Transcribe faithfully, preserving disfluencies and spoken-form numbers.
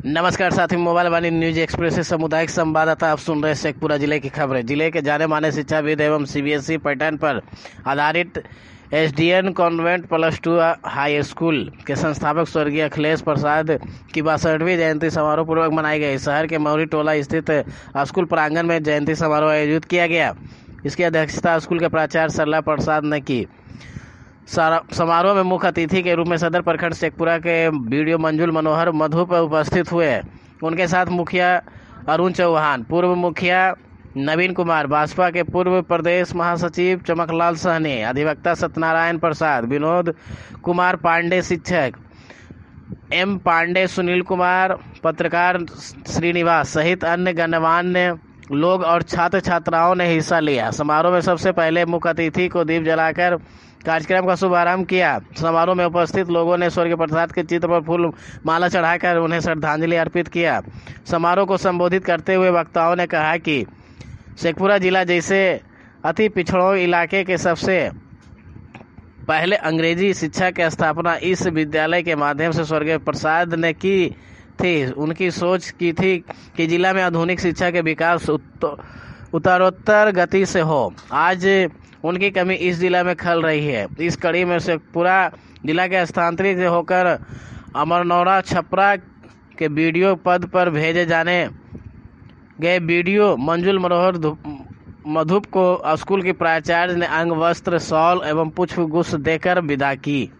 नमस्कार साथी, मोबाइल वाली न्यूज एक्सप्रेस से सामुदायिक संवाददाता आप सुन रहे शेखपुरा जिले की खबरें। जिले के जाने माने शिक्षाविद एवं सीबीएसई पैटर्न पर आधारित SDN convent plus two high school के संस्थापक स्वर्गीय अखिलेश प्रसाद की बासठवीं जयंती समारोह पूर्वक मनाई गई। शहर के मौरी टोला स्थित स्कूल प्रांगण में जयंती समारोह आयोजित किया गया। इसकी अध्यक्षता स्कूल के प्राचार्य सरला प्रसाद ने की। समारोह में मुख्य अतिथि के रूप में सदर प्रखंड शेखपुरा के वीडियो मंजुल मनोहर मधुप उपस्थित हुए। उनके साथ मुखिया अरुण चौहान, पूर्व मुखिया नवीन कुमार, भाजपा के पूर्व प्रदेश महासचिव चमकलाल सहनी, अधिवक्ता सत्यनारायण प्रसाद, विनोद कुमार पांडे, शिक्षक एम पांडे, सुनील कुमार, पत्रकार श्रीनिवास सहित अन्य गणमान्य लोग और छात्र छात्राओं ने हिस्सा लिया। समारोह में सबसे पहले मुख्य अतिथि को दीप जलाकर कार्यक्रम का शुभारंभ किया। समारोह में उपस्थित लोगों ने स्वर्गीय प्रसाद के चित्र पर फूल माला चढ़ाकर उन्हें श्रद्धांजलि अर्पित किया। समारोह को संबोधित करते हुए वक्ताओं ने कहा कि शेखपुरा जिला जैसे अति पिछड़ों इलाके के सबसे पहले अंग्रेजी शिक्षा की स्थापना इस विद्यालय के माध्यम से स्वर्गीय प्रसाद ने की थी। उनकी सोच की थी कि जिला में आधुनिक शिक्षा के विकास उत्तरोत्तर गति से हो। आज उनकी कमी इस जिला में खल रही है। इस कड़ी में शेखपुरा जिला के स्थानांतरित होकर अमरनौरा छपरा के बीडीओ पद पर भेजे जाने गए बीडीओ मंजुल मनोहर मधुप को स्कूल के प्राचार्य ने अंग वस्त्र, शॉल एवं पुष्प गुच्छ देकर विदा की।